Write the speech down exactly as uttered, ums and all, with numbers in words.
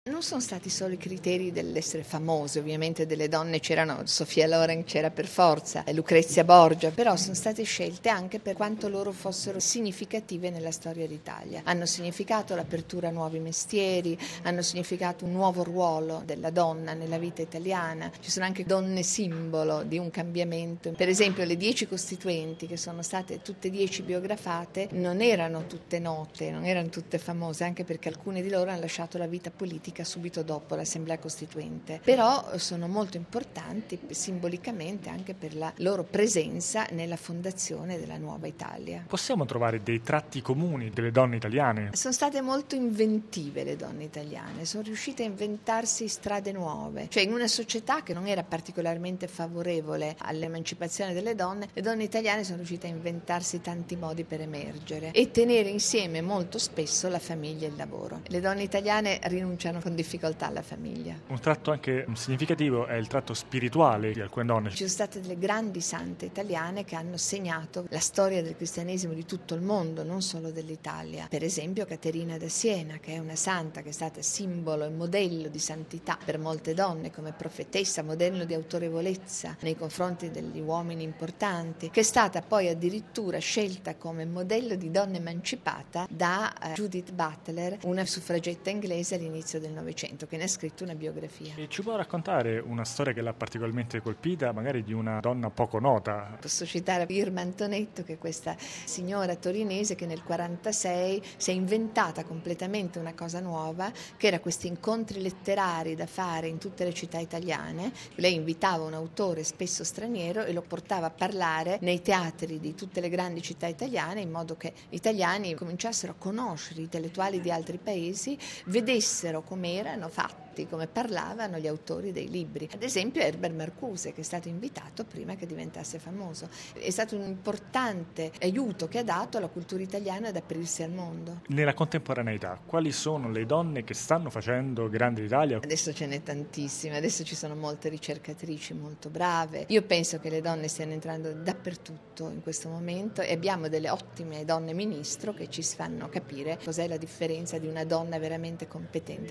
Non sono stati solo i criteri dell'essere famose, ovviamente delle donne c'erano, Sofia Loren c'era per forza, Lucrezia Borgia, però sono state scelte anche per quanto loro fossero significative nella storia d'Italia. Hanno significato l'apertura a nuovi mestieri, hanno significato un nuovo ruolo della donna nella vita italiana. Ci sono anche donne simbolo di un cambiamento. Per esempio le dieci costituenti, che sono state tutte dieci biografate, non erano tutte note, non erano tutte famose, anche perché alcune di loro hanno lasciato la vita politica subito dopo l'Assemblea Costituente, però sono molto importanti simbolicamente anche per la loro presenza nella fondazione della nuova Italia. Possiamo trovare dei tratti comuni delle donne italiane? Sono state molto inventive le donne italiane, sono riuscite a inventarsi strade nuove, cioè in una società che non era particolarmente favorevole all'emancipazione delle donne, le donne italiane sono riuscite a inventarsi tanti modi per emergere e tenere insieme molto spesso la famiglia e il lavoro. Le donne italiane rinunciano con difficoltà alla famiglia. Un tratto anche significativo è il tratto spirituale di alcune donne. Ci sono state delle grandi sante italiane che hanno segnato la storia del cristianesimo di tutto il mondo, non solo dell'Italia. Per esempio Caterina da Siena, che è una santa che è stata simbolo e modello di santità per molte donne, come profetessa, modello di autorevolezza nei confronti degli uomini importanti, che è stata poi addirittura scelta come modello di donna emancipata da uh, Judith Butler, una suffragetta inglese all'inizio del Novecento, che ne ha scritto una biografia. E ci può raccontare una storia che l'ha particolarmente colpita, magari di una donna poco nota? Posso citare Irma Antonetto, che è questa signora torinese che nel quarantasei si è inventata completamente una cosa nuova, che era questi incontri letterari da fare in tutte le città italiane. Lei invitava un autore spesso straniero e lo portava a parlare nei teatri di tutte le grandi città italiane, in modo che gli italiani cominciassero a conoscere i intellettuali di altri paesi, vedessero come erano fatti, come parlavano gli autori dei libri. Ad esempio Herbert Marcuse, che è stato invitato prima che diventasse famoso. È stato un importante aiuto che ha dato alla cultura italiana ad aprirsi al mondo. Nella contemporaneità, quali sono le donne che stanno facendo grande l'Italia? Adesso ce n'è tantissime, adesso ci sono molte ricercatrici molto brave. Io penso che le donne stiano entrando dappertutto in questo momento e abbiamo delle ottime donne ministro che ci fanno capire cos'è la differenza di una donna veramente competente